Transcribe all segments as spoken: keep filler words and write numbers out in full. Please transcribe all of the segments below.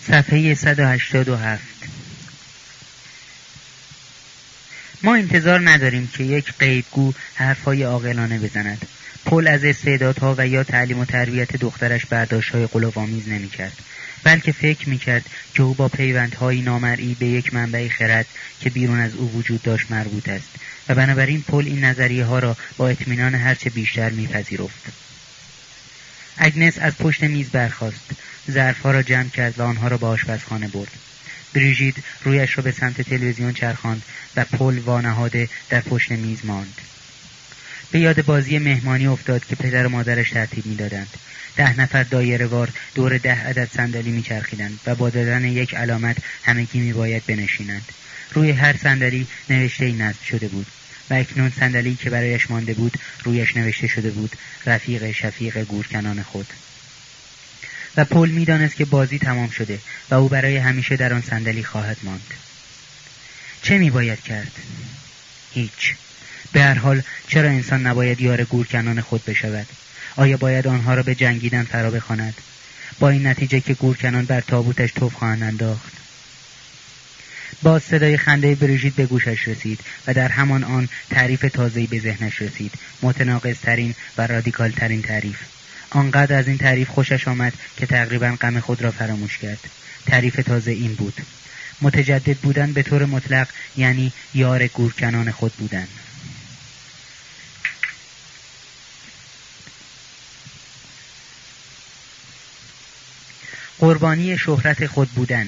صفحه صد و هشتاد و هفت. ما انتظار نداریم که یک غیبگو حرفهای عاقلانه بزند. پل از استعدادها و یا تعلیم و تربیت دخترش برداشت‌های غلوآمیز نمی‌کرد، بلکه فکر می‌کرد که او با پیوندهای نامرئی به یک منبع خرد که بیرون از او وجود داشت مربوط است و بنابراین پل این نظریه‌ها را با اطمینان هرچه بیشتر می‌پذیرفت. اگنس از پشت میز برخاست، ظرف‌ها را جمع کرد و آنها را به آشپزخانه برد. بریژیت رویش را به سمت تلویزیون چرخاند و پل وانهاده در پشت میز ماند. به یاد بازی مهمانی افتاد که پدر و مادرش ترتیب می‌دادند. ده نفر دایره‌وار دور ده عدد صندلی می‌چرخیدند و با دادن یک علامت همگی می‌باید بنشینند. روی هر صندلی نوشته‌ای نصب شده بود و اکنون صندلی که برایش مانده بود رویش نوشته شده بود رفیق شفیق گورکنان خود. و پل می‌دانست که بازی تمام شده و او برای همیشه در آن صندلی خواهد ماند. چه می‌باید کرد؟ هیچ. به هر حال چرا انسان نباید یار گورکنان خود بشود؟ آیا باید آنها را به جنگیدن فرا بخواند با این نتیجه که گورکنان بر تابوتش توپ خواهند انداخت؟ باز صدای خنده بریژیت به گوشش رسید و در همان آن تعریف تازه‌ای به ذهنش رسید، متناقض‌ترین و رادیکال‌ترین تعریف. آنقدر از این تعریف خوشش آمد که تقریباً غم خود را فراموش کرد. تعریف تازه این بود: متجدد بودن به طور مطلق یعنی یار گورکنان خود بودن. قربانی شهرت خود بودن.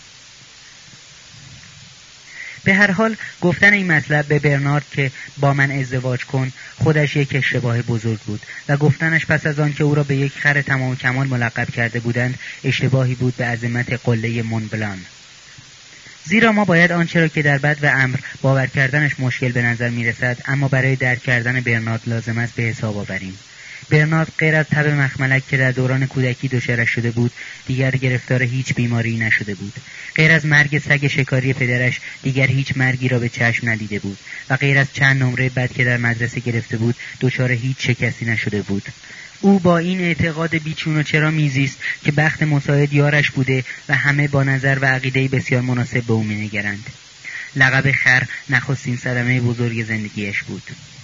به هر حال گفتن این مطلب به برنارد که با من ازدواج کن خودش یک اشتباه بزرگ بود و گفتنش پس از آن که او را به یک خر تمام کمال ملقب کرده بودند اشتباهی بود به عظمت قله مونبلان. زیرا ما باید آنچه را که در بد و امر باور کردنش مشکل به نظر می رسد اما برای درک کردن برنارد لازم است به حساب آوریم. برنارد غیر از تب مخملک که در دوران کودکی دچارش شده بود دیگر گرفتار هیچ بیماری نشده بود. غیر از مرگ سگ شکاری پدرش دیگر هیچ مرگی را به چشم ندیده بود و غیر از چند نمره بد که در مدرسه گرفته بود دچار هیچ شکستی نشده بود. او با این اعتقاد بیچون و چرا میزیست که بخت مساعد یارش بوده و همه با نظر و عقیده‌ای بسیار مناسب به او می‌نگرند. لقب خر نخستین صدمه بزرگ زندگیش بود.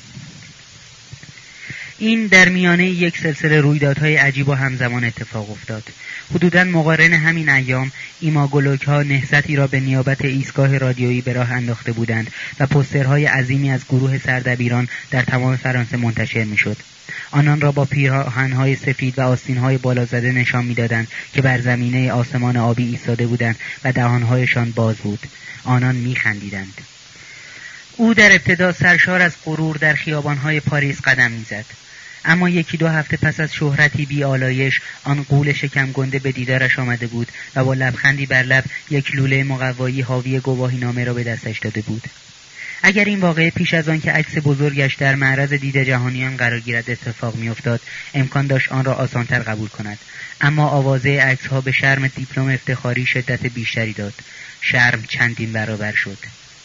این در میانه یک سلسله رویدادهای عجیب و همزمان اتفاق افتاد. حدوداً مقارن همین ایام ایماگولوگ‌ها نهضتی را به نیابت ایستگاه رادیویی به راه انداخته بودند و پوسترهای عظیمی از گروه سردبیران در تمام فرانسه منتشر می‌شد. آنان را با پیراهن‌های سفید و آستین‌های بالا زده نشان می‌دادند که بر زمینه آسمان آبی ایستاده بودند و دهان‌هایشان باز بود. آنان می‌خندیدند. او در ابتدا سرشار از غرور در خیابان‌های پاریس قدم می‌زد. اما یکی دو هفته پس از شهرتی بی آلایش آن غول شکم گنده به دیدارش آمده بود و با لبخندی بر لب یک لوله مقوایی حاوی گواهی نامه را به دستش داده بود. اگر این واقعه پیش از آن که عکس بزرگش در معرض دید جهانیان قرار گیرد اتفاق می‌افتاد امکان داشت آن را آسان‌تر قبول کند، اما آوازه عکس‌ها به شرم دیپلم افتخاری شدت بیشتری داد. شرم چندین برابر شد.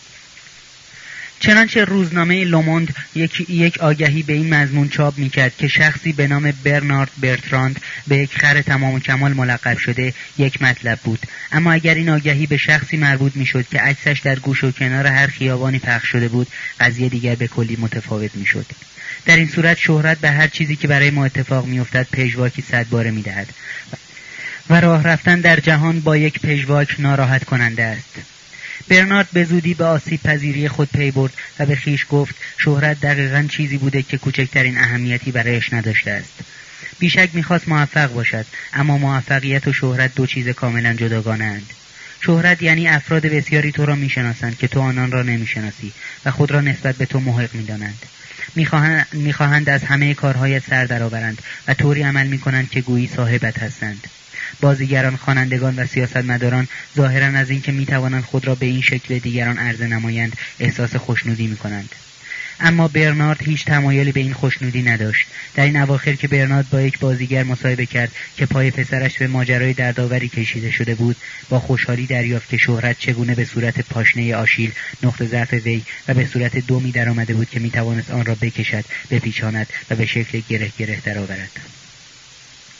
چنانچه روزنامه لوموند یک, یک آگهی به این مضمون چاپ می‌کرد که شخصی به نام برنارد برتراند به یک خر تمام کمال ملقب شده یک مطلب بود، اما اگر این آگهی به شخصی مربوط می‌شد که عکسش در گوش و کنار هر خیابانی پخش شده بود قضیه دیگر به کلی متفاوت می‌شد. در این صورت شهرت به هر چیزی که برای ما اتفاق می‌افتد پژواکی صد باره می‌دهد و راه رفتن در جهان با یک پژواک ناراحت کننده است. برنارد به زودی به آسیب پذیری خود پی برد و به خیش گفت شهرت دقیقاً چیزی بوده که کوچکترین اهمیتی برایش نداشته است. بیشک میخواست موفق باشد، اما موفقیت و شهرت دو چیز کاملا جداگانه اند. شهرت یعنی افراد بسیاری تو را میشناسند که تو آنان را نمیشناسی و خود را نسبت به تو محق میدانند. میخواهند, میخواهند از همه کارهایت سر درآورند و طوری عمل میکنند که گویی صاحبت هستند. بازیگران، خوانندگان و سیاستمداران ظاهراً از اینکه میتوانند خود را به این شکل دیگران عرضه نمایند احساس خوشنودی میکنند. اما برنارد هیچ تمایلی به این خوشنودی نداشت. در این اواخر که برنارد با یک بازیگر مصاحبه کرد که پای پسرش به ماجرای دردآوری کشیده شده بود، با خوشحالی دریافت که شهرت چگونه به صورت پاشنه آشیل نقطه ضعف وی و به صورت دومی در آمده بود که میتوانست آن را بکشد، بپیچاند و به شکل گره گره درآورد.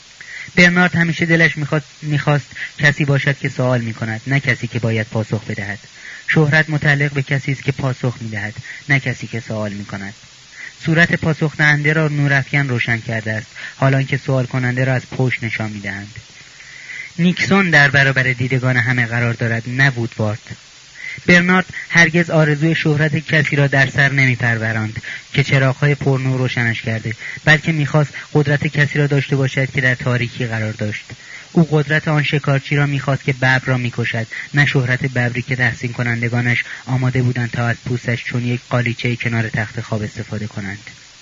برنارد همیشه دلش میخواست میخواست کسی باشد که سوال میکند، نه کسی که باید پاسخ بدهد. شهرت متعلق به کسی است که پاسخ میدهد، نه کسی که سوال میکند. صورت پاسخ دهنده را نورافکن روشن کرده است، حالان که سوال کننده را از پشت نشان میدهند. نیکسون در برابر دیدگان همه قرار دارد، نه وودوارد. برنارد هرگز آرزوی شهرت کسی را در سر نمی‌پروراند که چراغ‌های پرنور روشنش کرده، بلکه می‌خواست قدرت کسی را داشته باشد که در تاریکی قرار داشت. او قدرت آن شکارچی را می‌خواست که ببر را می‌کشد، نه شهرت ببری که تحسین کنندگانش آماده بودند تا از پوستش چون یک قالیچه کنار تخت خواب استفاده کنند.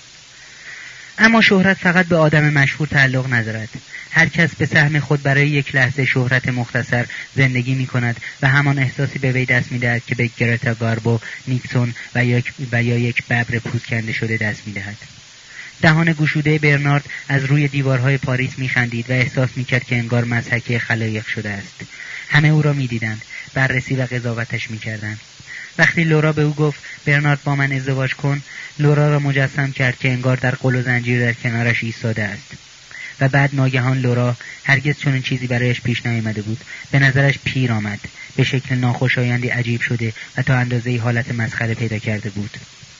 اما شهرت فقط به آدم مشهور تعلق ندارد. هر کس به سهم خود برای یک لحظه شهرت مختصر زندگی می کند و همان احساسی به وی دست می دهد که به گرتا گاربو، نیکسون و یا, و یا یک ببر پوست کنده شده دست می دهد. دهان گشوده برنارد از روی دیوارهای پاریس می خندید و احساس می کرد که انگار مضحکه خلایق شده است. همه او را می دیدند، بررسی و قضاوتش می کردند. وقتی لورا به او گفت برنارد با من ازدواج کن، لورا را مجسم کرد که انگار در قل و زنجیر در کنارش ایستاده است. و بعد ناگهان لورا، هرگز چنین چیزی برایش پیش نیامده بود، به نظرش پیر آمد، به شکل ناخوشایندی عجیب شده و تا اندازه‌ای حالت مسخره پیدا کرده بود.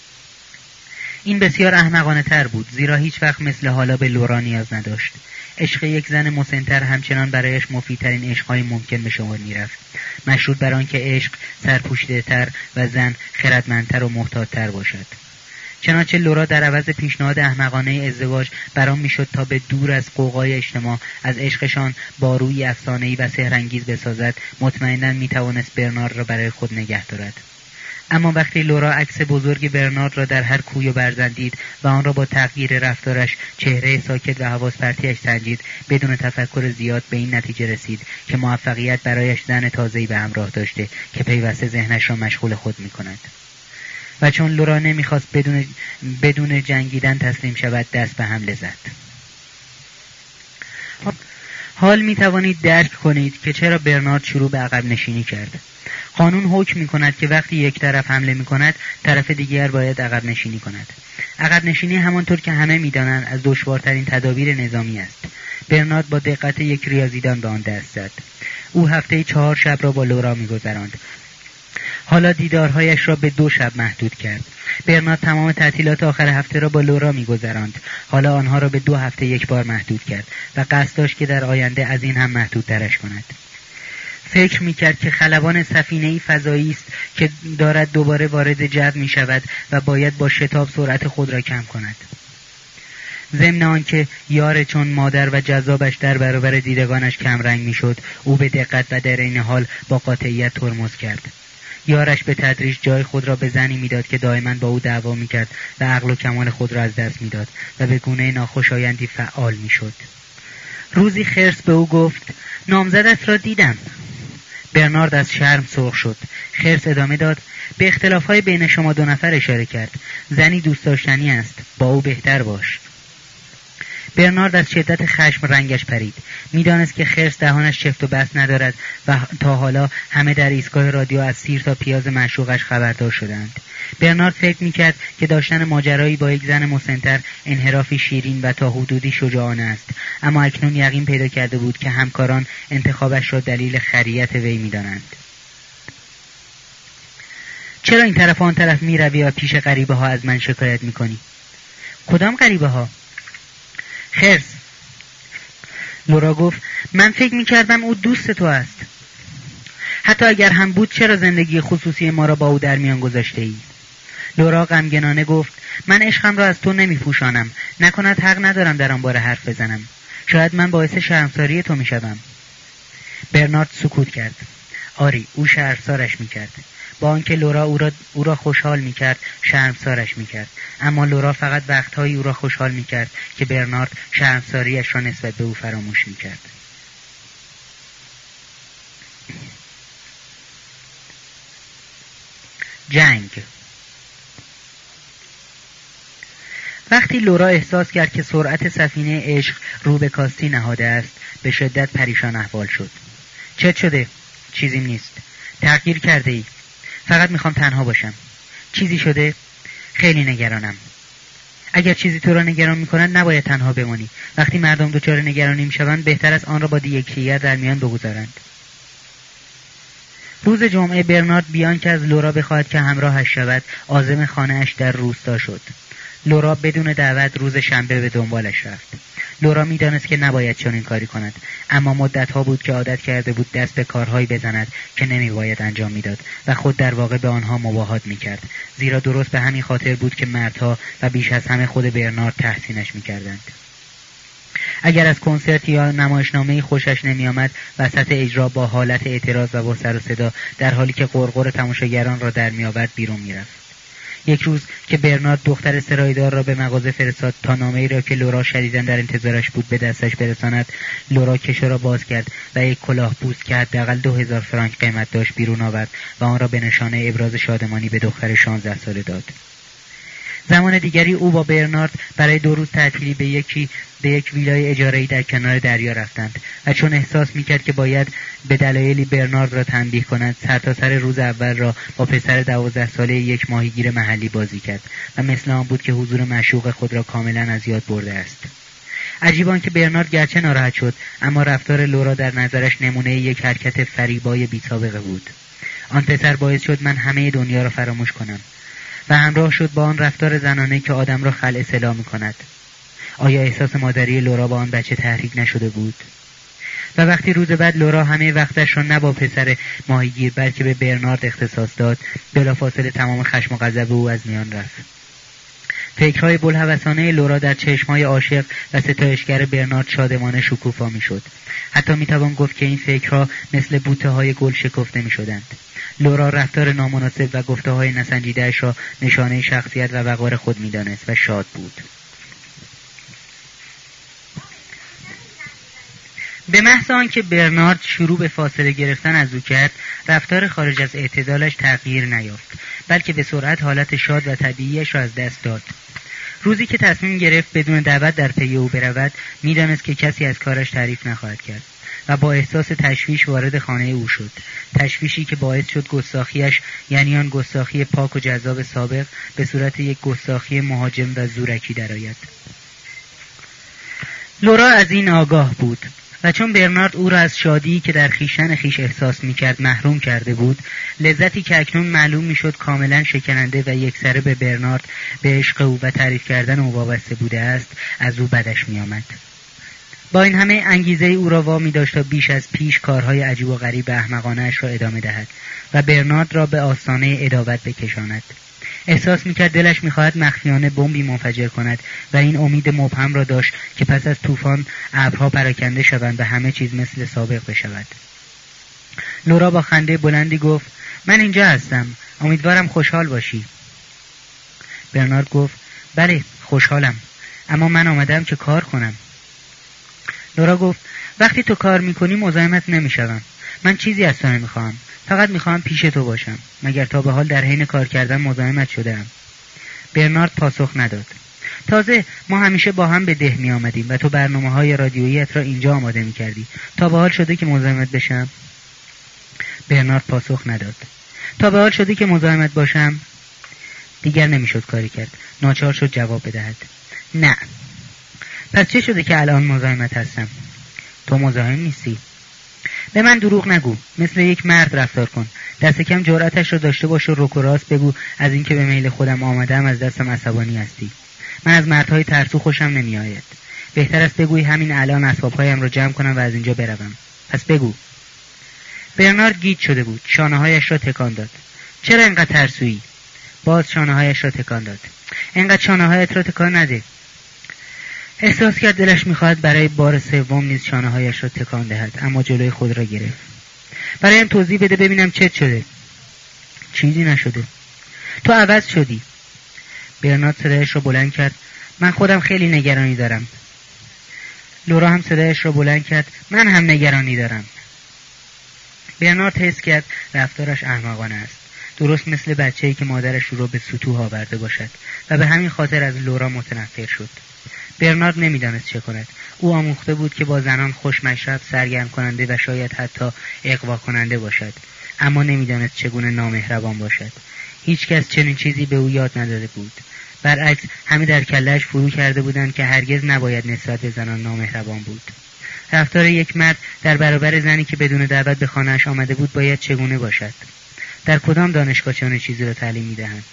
این بسیار احمقانه تر بود، زیرا هیچ وقت مثل حالا به لورا نیاز نداشت. عشق یک زن مسن‌تر همچنان برایش مفیدترین عشق‌های ممکن به شمار می‌رفت، مشروط بر آنکه عشق سرپوشیده‌تر و زن خردمندتر و محتاط‌تر باشد. چنانچه لورا در عوض پیشنهاد احمقانه ازدواج برام میشد تا به دور از قوقای اجتماع از عشقشان بارویی افسانه‌ای و سحرانگیز بسازد، مطمئناً میتوانست برنارد را برای خود نگه دارد. اما وقتی لورا عکس بزرگ برنارد را در هر کوی و برزن دید و آن را با تغییر رفتارش، چهره ساکت و حواس پرتیش سنجید، بدون تفکر زیاد به این نتیجه رسید که موفقیت برایش زن تازه‌ای به همراه داشته که پیوسته ذهنش را مشغول خود می‌کند. و چون لورا نمیخواست بدون, بدون جنگیدن تسلیم شود، دست به حمله زد. حال میتوانید درک کنید که چرا برنارد شروع به عقب نشینی کرد. قانون حکم میکند که وقتی یک طرف حمله میکند، طرف دیگر باید عقب نشینی کند. عقب نشینی همانطور که همه میدانند از دشوارترین تدابیر نظامی است. برنارد با دقت یک ریاضیدان به آن دست زد. او هفته چهار شب را با لورا میگذراند. حالا دیدارهایش را به دو شب محدود کرد. برنارد تمام تعطیلات آخر هفته را با لورا می‌گذراند. حالا آنها را به دو هفته یک بار محدود کرد و قصد داشت که در آینده از این هم محدودترش کند. فکر می‌کرد که خلبان سفینه‌ای فضایی است که دارد دوباره وارد جو می‌شود و باید با شتاب سرعت خود را کم کند. ضمن آنکه یار چون مادر و جذابش در برابر دیدگانش کمرنگ می‌شد، او به دقت و در این حال با قاطعیت ترمز کرد. یارش به تدریج جای خود را به زنی میداد که دائما با او دعوا میکرد و عقل و کمال خود را از دست میداد و به گونه ناخوشایندی فعال میشد. روزی خرس به او گفت نامزدت را دیدم. برنارد از شرم سرخ شد. خرس ادامه داد به اختلافهای بین شما دو نفر اشاره کرد. زنی دوست داشتنی است، با او بهتر باش. برنارد از شدت خشم رنگش پرید. میدانست که خرس دهانش چفت و بست ندارد و تا حالا همه در ایستگاه رادیو از سیر تا پیاز معشوقش خبردار شدند. برنارد فکر میکرد که داشتن ماجرایی با یک زن مسن‌تر انحرافی شیرین و تا حدودی شجاعانه است، اما اکنون یقین پیدا کرده بود که همکاران انتخابش را دلیل خریت وی میدانند. چرا این طرف و آن طرف میروی و پیش غریبه ها از من شکایت میکنی؟ کدام غریبه ها؟ خرس. لورا گفت من فکر میکردم او دوست تو است. حتی اگر هم بود چرا زندگی خصوصی ما را با او در میان گذاشته ای؟ لورا غمگنانه گفت من عشقم را از تو نمیپوشانم، نکند حق ندارم در آن باره حرف بزنم. شاید من باعث شرمساری تو میشوم. برنارد سکوت کرد. آری، او شرمسارش میکرد. با آنکه لورا او را, او را خوشحال میکرد، شرمسارش میکرد. اما لورا فقط وقتهایی او را خوشحال میکرد که برنارد شرمساریش را نسبت به او فراموش میکرد. جنگ. وقتی لورا احساس کرد که سرعت سفینه عشق رو به کاستی نهاده است، به شدت پریشان احوال شد. چت شده؟ چیزیم نیست. تغییر کرده ای؟ فقط میخوام تنها باشم. چیزی شده؟ خیلی نگرانم. اگر چیزی تو را نگران می‌کند نباید تنها بمانی. وقتی مردم دچار نگرانی می‌شوند بهتر است آن را با یکدیگر در میان بگذارند. روز جمعه برنارد بیان که از لورا بخواهد که همراهش شود عازم خانه‌اش در روستا شد. لورا بدون دعوت روز شنبه به دنبالش رفت. لورا می‌دانست که نباید چنین کاری کند، اما مدت‌ها بود که عادت کرده بود دست به کارهایی بزند که نمی‌باید انجام می‌داد و خود در واقع به آنها مباهات می‌کرد، زیرا درست به همین خاطر بود که مردها و بیش از همه خود برنارد تحسینش می‌کردند. اگر از کنسرت یا نمایشنامه‌ای خوشش نمی‌آمد، وسط اجرا با حالت اعتراض و با سر و صدا در حالی که غرغر تماشاگران را در می‌آورد بیرون می‌رفت. یک روز که برنارد دختر سرایدار را به مغازه فرستاد تا نامه‌ای را که لورا شدیداً در انتظارش بود به دستش برساند، لورا کشو را باز کرد و یک کلاه پوست که حداقل دو هزار فرانک قیمت داشت بیرون آورد و آن را به نشانه ابراز شادمانی به دختر شانزده ساله داد. زمان دیگری او با برنارد برای دو روز تعطیلی به یکی به یک ویلای اجاره‌ای در کنار دریا رفتند و چون احساس می‌کرد که باید به دلایلی برنارد را تنبیه کند، سرتاسر روز اول را با پسر دوازده ساله یک ماهیگیر محلی بازی کرد و مثل آن بود که حضور معشوق خود را کاملا از یاد برده است. عجیب آن که برنارد گرچه ناراحت شد، اما رفتار لورا در نظرش نمونه یک حرکت فریبای بی‌سابقه بود. آن پسر باعث شد من همه دنیا را فراموش کنم و همراه شد با آن رفتار زنانه که آدم را خلع سلا می‌کند. آیا احساس مادری لورا با آن بچه تحریک نشده بود؟ و وقتی روز بعد لورا همه وقتش را نه با پسر ماهیگیر بلکه به برنارد اختصاص داد، بلافاصله تمام خشم و غضب او از میان رفت. فکرهای بوالهوسانه لورا در چشمهای عاشق و ستایشگر برنارد شادمانه شکوفا می‌شد. حتی می‌توان گفت که این فکرها مثل بوته‌های گل شکفته می‌شدند. لورا رفتار نامناسب و گفته‌های نسنجیده‌اش را نشانه شخصیت و وقار خود می‌دانست و شاد بود. به محض آنکه برنارد شروع به فاصله گرفتن از او کرد، رفتار خارج از اعتدالش تغییر نیافت، بلکه به سرعت حالت شاد و طبیعیش را از دست داد. روزی که تصمیم گرفت بدون دعوت در پی او برود، می‌دانست که کسی از کارش تعریف نخواهد کرد و با احساس تشویش وارد خانه او شد. تشویشی که باعث شد گستاخیش، یعنی آن گستاخی پاک و جذاب سابق، به صورت یک گستاخی مهاجم و زورکی درآید. لورا از این آگاه بود و چون برنارد او را از شادی که در خویشتن خویش احساس می‌کرد محروم کرده بود، لذتی که اکنون معلوم می‌شد کاملا شکننده و یکسره به برنارد، به عشق او و تعریف کردن او وابسته بوده است، از او بدش می‌آمد. با این همه انگیزه او را وامی داشت تا بیش از پیش کارهای عجیب و غریب و احمقانه‌اش را ادامه دهد و برنارد را به آستانه عداوت بکشاند. احساس می‌کرد دلش می‌خواهد مخفیانه بمبی منفجر کند و این امید مبهم را داشت که پس از طوفان ابرها پراکنده شوند و همه چیز مثل سابق بشود. لورا با خنده بلندی گفت: من اینجا هستم، امیدوارم خوشحال باشی. برنارد گفت: بله خوشحالم، اما من آمدم که کار کنم. لورا گفت: وقتی تو کار میکنی مزاحمت نمیشوم. من چیزی از تو نمیخواهم، فقط میخواهم پیش تو باشم. مگر تا به حال در حین کار کردن مزاحمت شده‌ام؟ برنارد پاسخ نداد. تازه ما همیشه با هم به ده می آمدیم و تو برنامه‌های رادیوییت را اینجا آماده می‌کردی. تا به حال شده که مزاحمت بشم؟ برنارد پاسخ نداد. تا به حال شده که مزاحمت باشم؟ دیگر نمیشد کاری کرد. ناچار شد جواب بدهد: نه. پس چه شده که الان مزاحمت هستم؟ تو مزاحم نیستی. به من دروغ نگو، مثل یک مرد رفتار کن. دست کم جرأتش را داشته باش و رک و راست بگو از اینکه به میل خودم آمدم از دستم عصبانی هستی. من از مردهای ترسو خوشم نمی آید. بهتر است بگویی همین الان اسبابهایم را جمع کنم و از اینجا بروم. پس بگو. برنارد گیج شده بود. شانه‌هایش را تکان داد. چرا اینقدر ترسویی؟ باز شانه‌هایش را تکان داد. اینقدر شانه‌هایت را تکان نده. احساس کرد دلش می‌خواهد برای بار سوم نیز شانه‌هایش را تکان دهد، اما جلوی خود را گرفت. برایم توضیح بده ببینم چه شده. چیزی نشده. تو عوض شدی. برنارد صدایش را بلند کرد: من خودم خیلی نگرانی دارم. لورا هم صدایش را بلند کرد: من هم نگرانی دارم. برنارد حس کرد رفتارش احمقانه است، درست مثل بچه‌ای که مادرش او را به سطوح آورده باشد و به همین خاطر از لورا متنفر شد. برنارد نمیدانست چه کند. او آموخته بود که با زنان خوش مشرب، سرگرم کننده و شاید حتی اغوا کننده باشد، اما نمیدانست چگونه نامهربان باشد. هیچ کس چنین چیزی به او یاد نداده بود. برعکس همه در کله‌اش فرو کرده بودند که هرگز نباید نسبت به زنان نامهربان بود. رفتار یک مرد در برابر زنی که بدون دعوت به خانه‌اش آمده بود باید چگونه باشد؟ در کدام دانشگاه چنین چیزی را تعلیم می‌دهند؟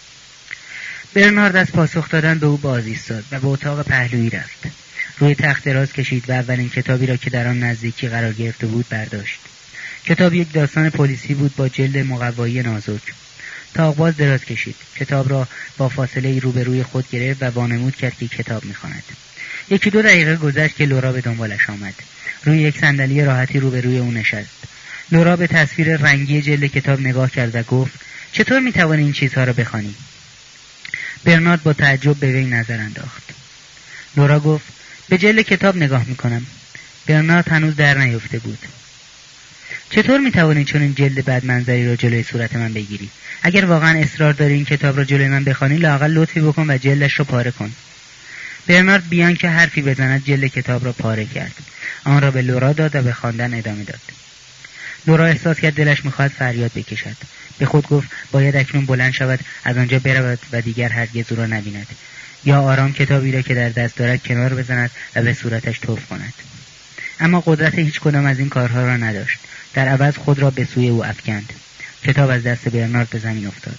برنارد از پاسخ دادن به او باز ایستاد و به اتاق پهلویی رفت. روی تخت دراز کشید و اولین کتابی را که در آن نزدیکی قرار گرفته بود برداشت. کتاب یک داستان پلیسی بود با جلد مقوایی نازک. تاق‌باز دراز کشید. کتاب را با فاصله روبروی خود گرفت و وانمود کرد که کتاب می‌خواند. یکی دو دقیقه گذشت که لورا به دنبالش آمد. روی یک صندلی راحتی روبروی او نشست. لورا به تصویر رنگی جلد کتاب نگاه کرد و گفت: چطور می‌توانی این چیزها را بخوانی؟ برنارد با تعجب به وی نظر انداخت. لورا گفت: به جلد کتاب نگاه می‌کنم. برنارد هنوز در نیفته بود. چطور می‌توانی چون این جلد بد منظری را جلوی صورت من بگیری؟ اگر واقعا اصرار داری این کتاب را جلوی من بخوانی، لااقل لطفی بکن و جلدش را پاره کن. برنارد بیان که حرفی بزند جلد کتاب را پاره کرد. آن را به لورا داد و به خواندن ادامه داد. لورا احساس کرد دلش می‌خواهد فریاد بکشد. به خود گفت باید اکنون بلند شود، از آنجا برود و دیگر هرگز او را نبیند، یا آرام کتابی را که در دست دارد کنار بزند و به صورتش توف کند. اما قدرت هیچ کدام از این کارها را نداشت. در عوض خود را به سوی او افکند. کتاب از دست برنارد به زمین افتاد.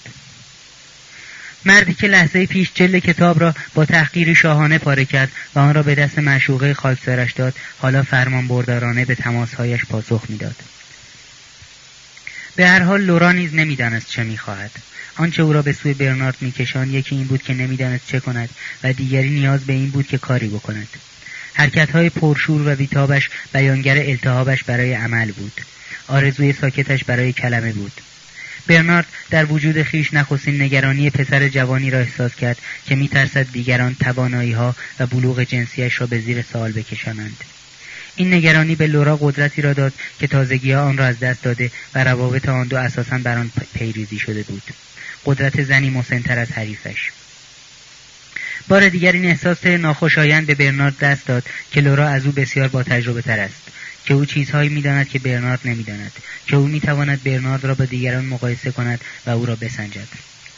مردی که لحظه پیش جلد کتاب را با تحقیری شاهانه پاره کرد و آن را به دست معشوقه خاکسارش داد، حالا فرمان بردارانه به تماسهایش پاسخ می‌داد. به هر حال لورا نیز نمی‌دانست چه می‌خواهد. آنچه او را به سوی برنارد می‌کشاند یکی این بود که نمی‌دانست چه کند و دیگری نیاز به این بود که کاری بکند. حرکت‌های پرشور و بیتابش بیانگر التهابش برای عمل بود. آرزوی ساکتش برای کلمه بود. برنارد در وجود خیش نخستین نگرانی پسر جوانی را احساس کرد که می‌ترسد دیگران توانایی‌ها و بلوغ جنسیش را به زیر سوال بکشانند. این نگرانی به لورا قدرتی را داد که تازگی‌ها آن را از دست داده و روابط آن دو اساساً بر آن پیریزی شده بود. قدرت زنی مسن‌تر از حریفش. بار دیگر این احساس ناخوشایند به برنارد دست داد که لورا از او بسیار با تجربه تر است، که او چیزهایی می‌داند که برنارد نمی‌داند، که او می‌تواند برنارد را با دیگران مقایسه کند و او را بسنجد.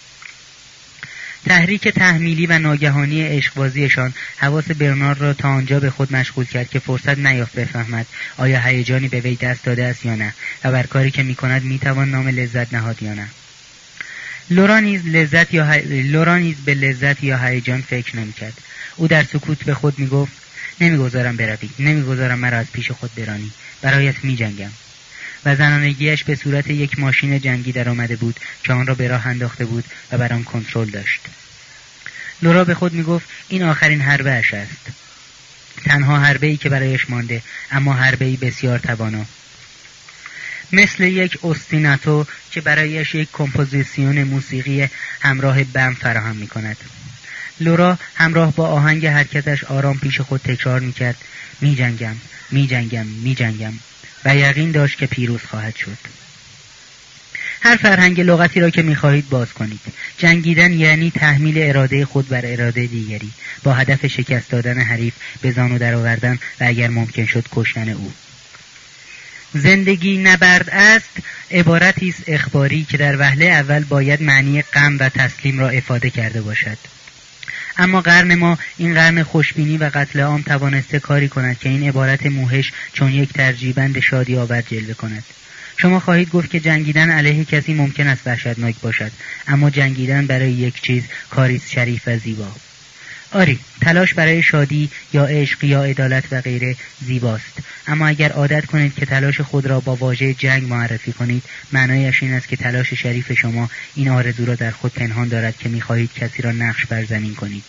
تحریک تحمیلی و ناگهانی عشقبازیشان حواس برنارد را تا آنجا به خود مشغول کرد که فرصت نیافت بفهمد آیا هیجانی به وی دست داده است یا نه و بر کاری که می‌کند می‌توان نام لذت نهاد یا نه. لورا نیز لذت یا ه... لورا نیز به لذت یا هیجان فکر نمی‌کرد. او در سکوت به خود می‌گفت: نمی‌گذارم بروی، نمی‌گذارم مرا از پیش خود برانی، برایت می‌جنگم. و زنانگیش به صورت یک ماشین جنگی در آمده بود که آن را به راه انداخته بود و بر آن کنترل داشت. لورا به خود می‌گفت این آخرین حربه اش است. تنها حربه‌ای که برایش مانده، اما حربه‌ای بسیار توانا. مثل یک اوستیناتو که برایش یک کمپوزیسیون موسیقی همراه بم فراهم می‌کند. لورا همراه با آهنگ حرکتش آرام پیش خود تکرار می‌کرد: می‌جنگم، می‌جنگم، می‌جنگم، و یقین داشت که پیروز خواهد شد. هر فرهنگ لغتی را که می‌خواهید باز کنید. جنگیدن یعنی تحمیل اراده خود بر اراده دیگری با هدف شکست دادن حریف، به زانو درآوردن و اگر ممکن شد کشتن او. زندگی نبرد است عبارتی است اخباری که در وهله اول باید معنی غم و تسلیم را افاده کرده باشد. اما قرن ما، این قرن خوشبینی و قتل عام، توانسته کاری کند که این عبارت موحش چون یک ترجیبند شادی آور جلوه کند. شما خواهید گفت که جنگیدن علیه کسی ممکن است وحشتناک باشد، اما جنگیدن برای یک چیز کاری شریف و زیبا. آری، تلاش برای شادی یا عشق یا عدالت و غیره زیباست، اما اگر عادت کنید که تلاش خود را با واژه جنگ معرفی کنید، معنایش این است که تلاش شریف شما این آرزو را در خود پنهان دارد که می‌خواهید کسی را نقش بر زمین کنید.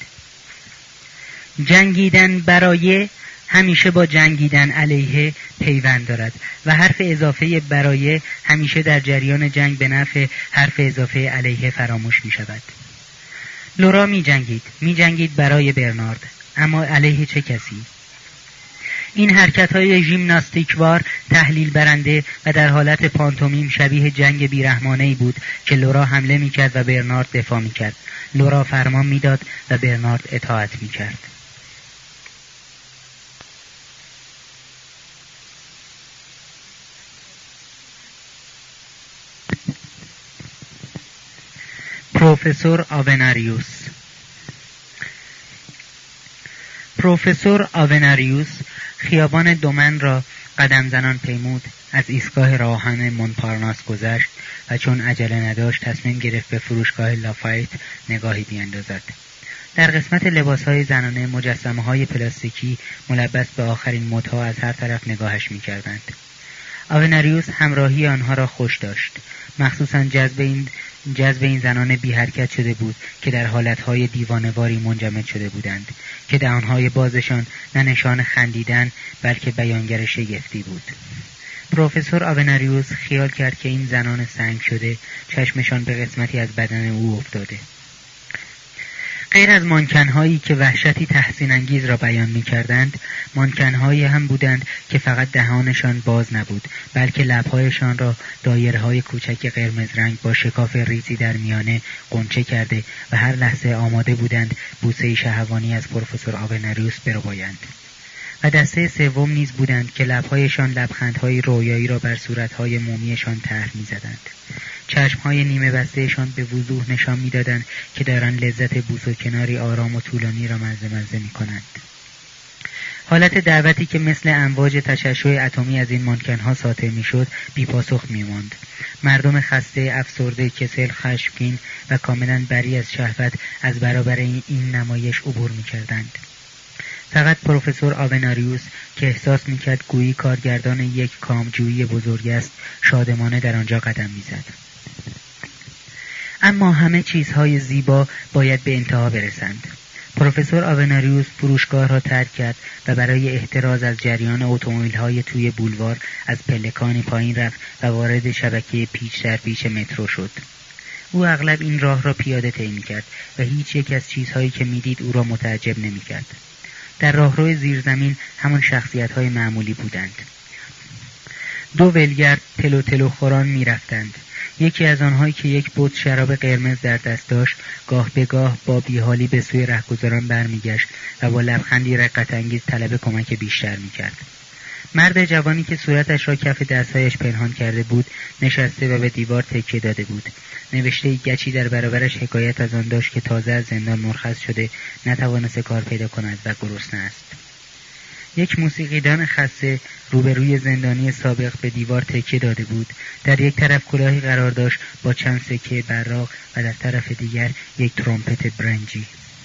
جنگیدن برای همیشه با جنگیدن علیه پیوند دارد و حرف اضافه برای همیشه در جریان جنگ به نفع حرف اضافه علیه فراموش می شود. لورا می جنگید می جنگید برای برنارد، اما علیه چه کسی؟ این حرکت‌های ژیمناستیکوار، تحلیل برنده و در حالت پانتومیم شبیه جنگ بیرحمانه‌ای بود که لورا حمله می‌کرد و برنارد دفاع می‌کرد. لورا فرمان می‌داد و برنارد اطاعت می‌کرد. پروفسور آوناریوس. پروفسور آوناریوس خیابان دومن را قدم زنان پیمود، از ایستگاه راهن مونپارناس گذشت و چون عجله نداشت تصمیم گرفت به فروشگاه لافایت نگاهی بیندازد. در قسمت لباسهای زنانه مجسمه‌های پلاستیکی ملبس به آخرین مدها از هر طرف نگاهش می‌کردند. آوناریوس همراهی آنها را خوش داشت، مخصوصاً جذب این جذب این زنان بی حرکت شده بود که در حالتهای دیوانه‌واری منجمد شده بودند که دهانهای بازشان نه نشان خندیدن بلکه بیانگر شگفتی بود. پروفسور آوناریوس خیال کرد که این زنان سنگ شده چشمشان به قسمتی از بدن او افتاده. غیر از مانکن‌هایی که وحشتی تحسین انگیز را بیان می‌کردند، مانکن‌هایی هم بودند که فقط دهانشان باز نبود، بلکه لب‌هایشان را دایره‌های کوچک قرمز رنگ با شکاف ریزی در میانه قنچه کرده و هر لحظه آماده بودند بوسه‌ای شهوانی از پروفسور آوناریوس بربایند. و دسته سوم نیز بودند که لب‌هایشان لبخندهای رویایی را بر صورت‌های مومیشان طرح می‌زدند. چشم‌های نیمه بسته‌شان به وضوح نشان می‌دادند که دارند لذت بوس و کناری آرام و طولانی را مزه مزه می‌کنند. حالت دعوتی که مثل امواج تشعشع اتمی از این مانکن‌ها ساطع می‌شد بی‌پاسخ می‌ماند. مردم خسته، افسرده، کسل، خشمگین و کاملاً بری از شهوت از برابر این, این نمایش عبور می‌کردند. فقط پروفسور آوناریوس که احساس می‌کرد گویی کارگردان یک کامجویی بزرگ است، شادمانه در آنجا قدم می‌زد. اما همه چیزهای زیبا باید به انتها برسند. پروفسور آوناریوس فروشگاه را ترک کرد و برای احتراز از جریان اتومبیل‌های توی بولوار از پلکانی پایین رفت و وارد شبکه پیچ در پیچ مترو شد. او اغلب این راه را پیاده طی می‌کرد و هیچ یک از چیزهایی که می‌دید او را متعجب نمی‌کرد. در راهروی زیرزمین همان شخصیت‌های معمولی بودند. دو ولگرد تلو تلو خوران می‌رفتند. یکی از آنهایی که یک بطری شراب قرمز در دست داشت، گاه به گاه با بیحالی به سوی رهگذران برمیگشت و با لبخندی رقت‌انگیز طلب کمک بیشتر می‌کرد. مرد جوانی که صورتش را کف دستایش پنهان کرده بود، نشسته و به دیوار تکیه داده بود. نوشته گچی در برابرش حکایت از آن داشت که تازه از زندان مرخص شده، نتوانسته کار پیدا کند و گرسنه است. یک موسیقیدان خسته روبروی زندانی سابق به دیوار تکیه داده بود. در یک طرف کلاهی قرار داشت با چند سکه براق و در طرف دیگر یک ترومپت برنجی.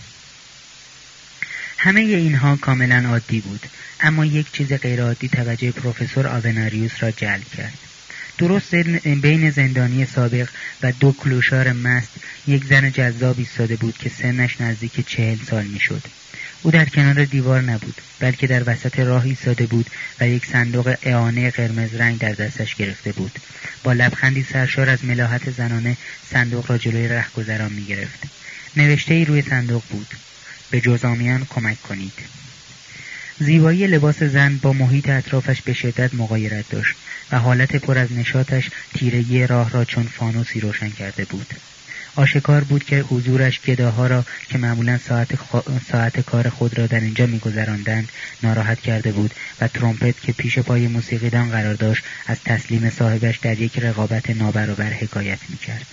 همه اینها کاملا عادی بود، اما یک چیز غیر عادی توجه پروفسور آوناریوس را جلب کرد. درست بین زندانی سابق و دو کلوشار مست یک زن جذاب ایستاده بود که سنش نزدیک چهل سال میشد. او در کنار دیوار نبود، بلکه در وسط راه ایستاده بود و یک صندوق اعانه قرمز رنگ در دستش گرفته بود. با لبخندی سرشار از ملاحت زنانه صندوق را جلوی رهگذران می گرفت. نوشته‌ای روی صندوق بود: به جزامیان کمک کنید. زیبایی لباس زن با محیط اطرافش به شدت مغایرت داشت و حالت پر از نشاطش تیرگی راه را چون فانوسی روشن کرده بود. آشکار بود که حضورش گداها را که معمولاً ساعت, خ... ساعت کار خود را در اینجا می‌گذراندند ناراحت کرده بود و ترومپت که پیش پای موسیقیدان قرار داشت از تسلیم صاحبش در یک رقابت نابرابر حکایت می‌کرد.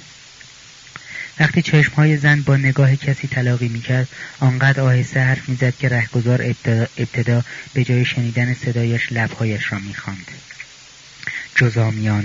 وقتی چشمهای زن با نگاه کسی تلاقی می‌کرد، آنقدر آهسته حرف می‌زد که رهگذار ابتدا, ابتدا به جای شنیدن صدایش لب‌هایش را می‌خواند. جزامیان.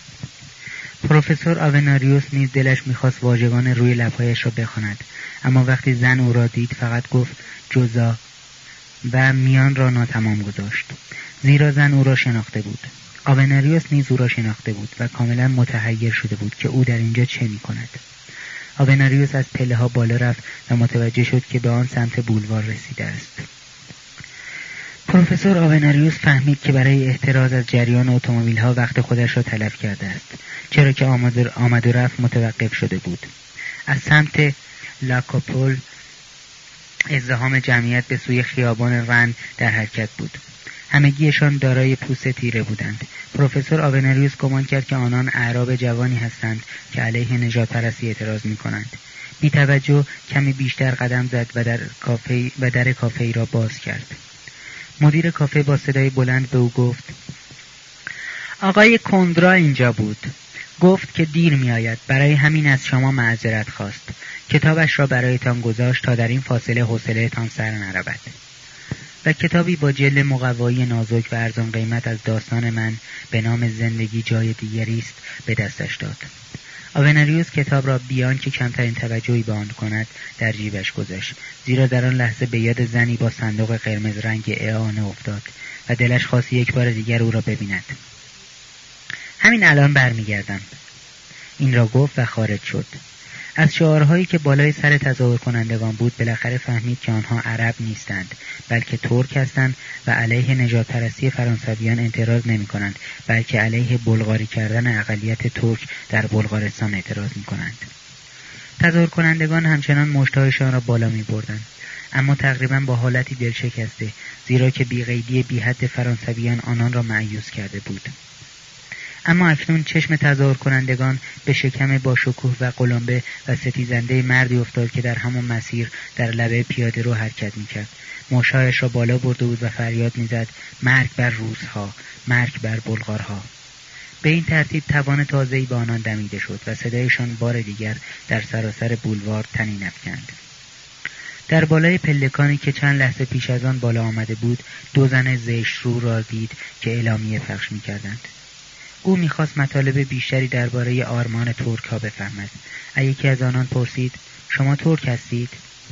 پروفسور آوناریوس نیز دلش می‌خواست واژگان روی لب‌هایش را بخواند، اما وقتی زن او را دید فقط گفت جزا و میان را ناتمام گذاشت، زیرا زن او را شناخته بود. آوناریوس نیز او را شناخته بود و کاملا متحیر شده بود که او در اینجا چه می‌کند. آوناریوس از پله‌ها بالا رفت و متوجه شد که به آن سمت بولوار رسیده است. پروفسور آوناریوس فهمید که برای احتراز از جریان اتومبیل‌ها وقت خودش را تلف کرده است، چرا که آمد و رفت متوقف شده بود. از سمت لاکاپول ازدحام جمعیت به سوی خیابان رن در حرکت بود. همگیشان دارای پوست تیره بودند. پروفسور آوناریوس گمان کرد که آنان اعراب جوانی هستند که علیه نژاد پرستی اعتراض می‌کنند. بی توجه کمی بیشتر قدم زد و در کافه و در کافه را باز کرد. مدیر کافه با صدای بلند به او گفت: آقای کندرا اینجا بود. گفت که دیر می آید، برای همین از شما معذرت خواست. کتابش را برایتان گذاشت تا در این فاصله حوصله‌تان سر نرود. و کتابی با جلد مقوایی نازک و ارزان قیمت از داستان من به نام زندگی جای دیگری است به دستش داد. آوناریوس کتاب را بیان که کمترین توجهی به آن کند در جیبش گذاشت، زیرا در آن لحظه به یاد زنی با صندوق قرمز رنگ اعانه افتاد و دلش خواست یک بار دیگر او را ببیند. همین الان برمیگردم، این را گفت و خارج شد. از شعارهایی که بالای سر تظاهر کنندگان بود بالاخره فهمید که آنها عرب نیستند بلکه ترک هستند و علیه نژاد پرستی فرانسویان اعتراض نمی کنند بلکه علیه بلغاری کردن اقلیت ترک در بلغارستان اعتراض می کنند. تظاهر کنندگان همچنان مشت‌هایشان را بالا می بردند، اما تقریبا با حالتی دلشکسته، زیرا که بی‌قیدی بی حد فرانسویان آنان را مأیوس کرده بود. اما اکنون چشم تظاهر کنندگان به شکم با شکوه و قلمبه و ستیزنده مردی افتاد که در همان مسیر در لبه پیاده رو حرکت میکرد. مشایش را بالا برده بود و فریاد میزد: مرگ بر روس‌ها، مرگ بر بلغارها. به این ترتیب توان تازه‌ای به آنان دمیده شد و صدایشان بار دیگر در سراسر بولوار طنین افکند. در بالای پلکانی که چند لحظه پیش از آن بالا آمده بود، دو زن زشت رو را دید که اعلامیه پخش میکردند. او می‌خواست مطالب بیشتری درباره آرمان ترک‌ها بفهمد. یکی از آنان پرسید: شما ترک هستید؟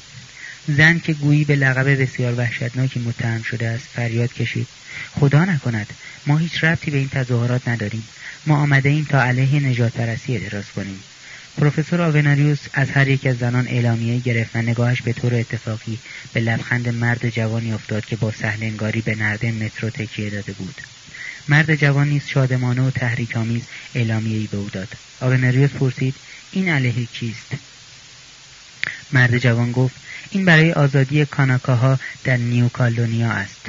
زن که گویی به لقب بسیار وحشتناکی متهم شده است فریاد کشید: خدا نکند، ما هیچ ربطی به این تظاهرات نداریم. ما آمده ایم تا علیه نژاد پرستی اعتراض کنیم. پروفسور آوناریوس از هر یک از زنان اعلامیه گرفت و نگاهش به طور اتفاقی به لبخند مرد جوانی افتاد که با سهلنگاری به نرده مترو تکیه داده بود. مرد جوان نیز شادمانه و تحریک‌آمیز اعلامیه‌ای به او داد. آوناریوس پرسید: این علیه کیست؟ مرد جوان گفت: این برای آزادی کاناکاها در نیوکالدونیا است.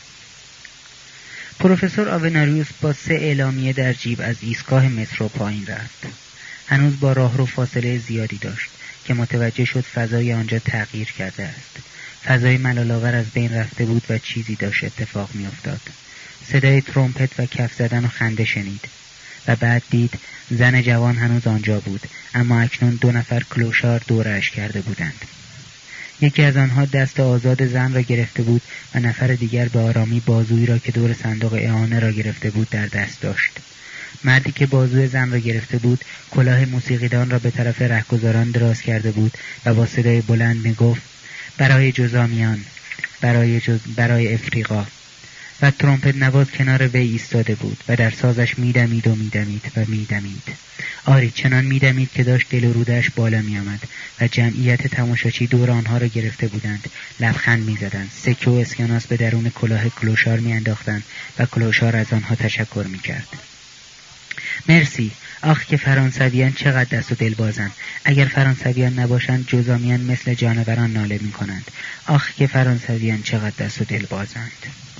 پروفسور آوناریوس با سه اعلامیه در جیب از ایستگاه مترو پایین رفت. هنوز با راهرو فاصله زیادی داشت که متوجه شد فضای آنجا تغییر کرده است. فضای ملال‌آور از بین رفته بود و چیزی داشت اتفاق می‌افتاد. صدای ترومپت و کف زدن و خنده شنید و بعد دید زن جوان هنوز آنجا بود، اما اکنون دو نفر کلوشار دورش کرده بودند. یکی از آنها دست آزاد زن را گرفته بود و نفر دیگر به آرامی بازویی را که دور صندوق اعانه را گرفته بود در دست داشت. مردی که بازوی زن را گرفته بود کلاه موسیقیدان را به طرف رهگذاران دراز کرده بود و با صدای بلند می گفت: برای جزامیان، برای جز... برای افریقا. و ترومپت نواز کنار وی ایستاده بود و در سازش میدمید و میدمید و میدمید. آری چنان میدمید که داشت دل و روده‌اش بالا میآمد و جمعیت تماشاچی دور آنها را گرفته بودند، لبخند میزدند، سکه و اسکناس به درون کلاه کلوشار میانداختند و کلوشار از آنها تشکر میکرد. مرسی، آخ که فرانسویان چقدر دست و دل بازند. اگر فرانسویان نباشند جزامیان مثل جانوران ناله میکنند. آخ که فرانسویان چقدر دست و دل بازند.